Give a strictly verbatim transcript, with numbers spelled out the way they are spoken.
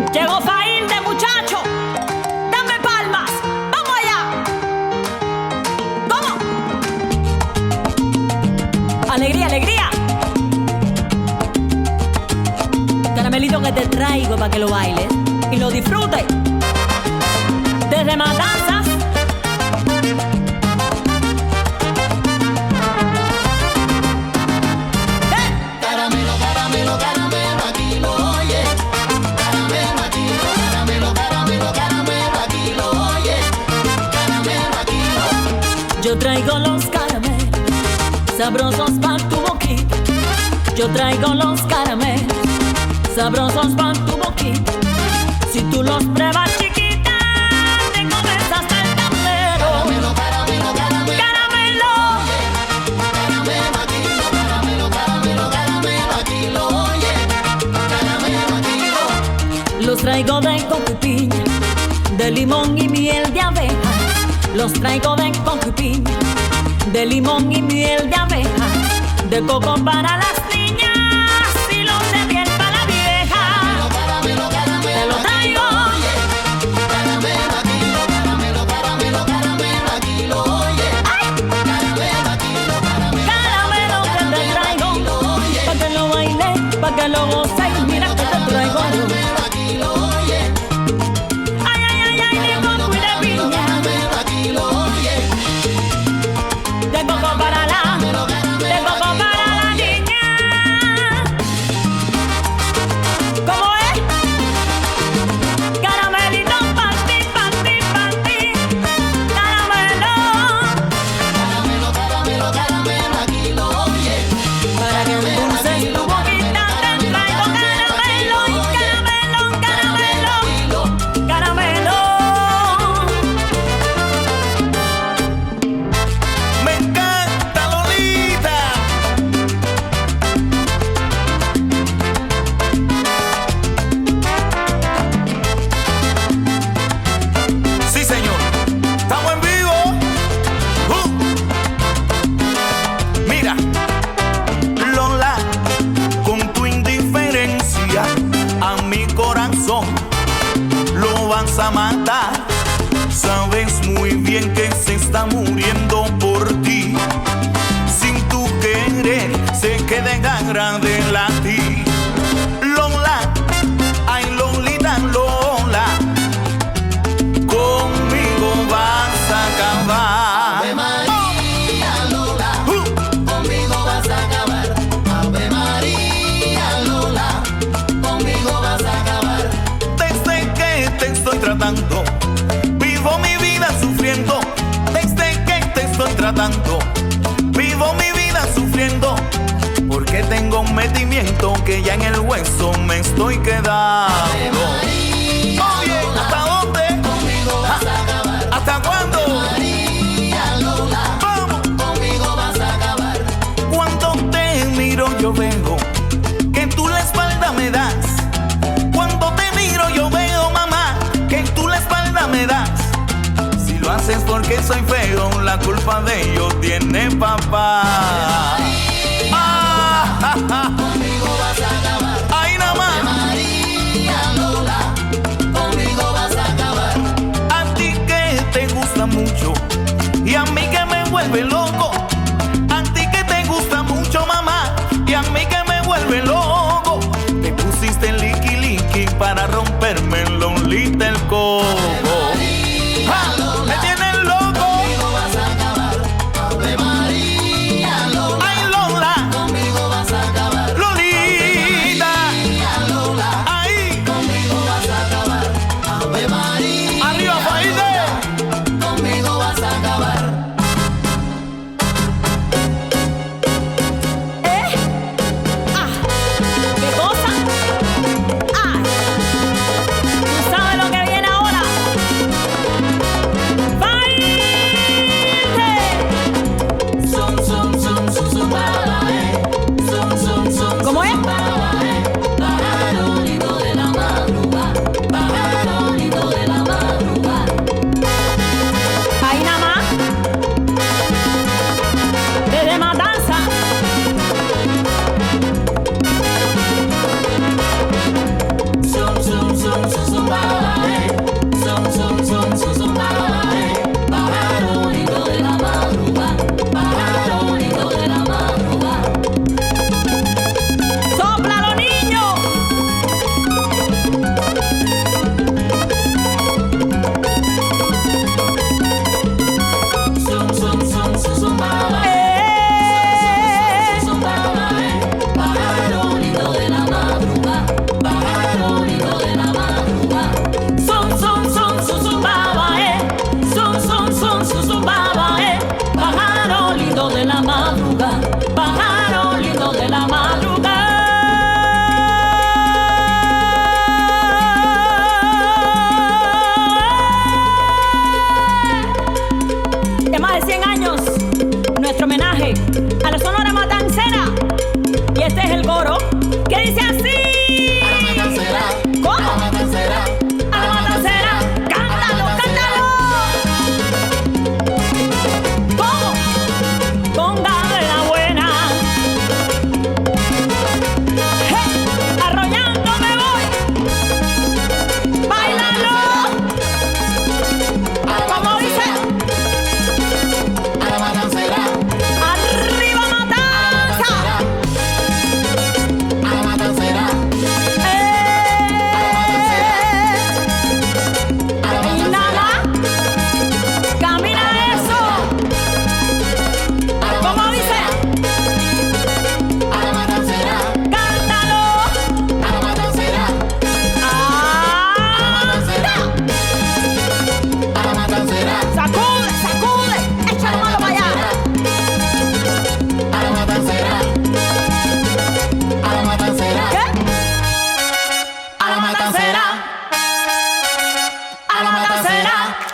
Llegó Faín de muchacho. Dame palmas. Vamos allá. ¿Cómo? Alegría, alegría. Caramelito que te traigo para que lo bailes y lo disfrutes. Desde Matanzas. Caramelo, caramelo, caramelo, aquí lo oye. Caramelo, aquí lo, caramelo, caramelo, caramelo, aquí lo oye. Caramelo, aquí lo. Yo traigo los caramelos sabrosos pa' tu boquita. Yo traigo los caramelos sabrosos pa' tu boquita. Si tú los pruebas, chiquita, te comes hasta el tablero. Caramelo, caramelo, caramelo. Caramelo. Caramelo, aquí lo, caramelo, caramelo, caramelo, aquí lo oye. Caramelo, aquí lo. Los traigo de coco y piña, de limón y miel de abeja. Los traigo de coco y piña, de limón y miel de abeja. De coco para las niñas y los de miel para la vieja. Caramelo, caramelo, Te lo traigo. caramelo, aquí lo, caramelo, caramelo, caramelo, aquí lo oye. Caramelo, aquí lo, caramelo. Caramelo que te traigo, pa' que lo baile, pa' que lo goce. Y mira que te traigo. Caramelo, aquí lo oye. Ay, ay, ay, ay, de coco y de piña, Caramelo, aquí lo oye. de coco para la, de coco para la niña. ¿Cómo es? Caramelito pa' ti, pa' ti, pa' ti. Caramelo, Caramelo, caramelo, caramelo, aquí lo oye. para que endulces tu boquita te traigo caramelo y caramelo, caramelo, caramelo. Me encanta Lolita. Sí, señor. Estamos en vivo. Uh. Mira, Lola, con tu indiferencia a mi corazón lo vas a matar. Sabes muy bien que se está muriendo por ti. Sin tu querer se queda en garra de latir. Lola, ay Lolita, Lola, conmigo vas a acabar. Ave María, Lola, Uh. conmigo vas a acabar. Ave María, Lola, conmigo vas a acabar. Desde que te estoy tratando, vivo mi vida sufriendo. Desde que te estoy tratando, vivo mi vida sufriendo. Porque tengo un metimiento que ya en el hueso me estoy quedando. Oye, ¿hasta dónde? Conmigo vas a acabar. ¿Hasta cuándo? María, Lola, Vamos. conmigo vas a acabar. Cuando te miro yo veo que tú la espalda me das. Cuando te miro yo veo, mamá, que tú la espalda me das. Si lo haces porque soy feo, la culpa de ello tiene papá. Ah, ja, ja. Conmigo vas a acabar. Ahí nada más. María, Lola, conmigo vas a acabar. A ti que te gusta mucho y a mí que me vuelve loco. A ti que te gusta mucho, mamá, y a mí que me vuelve loco. Te pusiste liqui liqui para romperme Lolita el coco. ¡Ja! ¡Me tienes loco! Conmigo vas a acabar. Ave María, Lola, ¡Ay, loca será.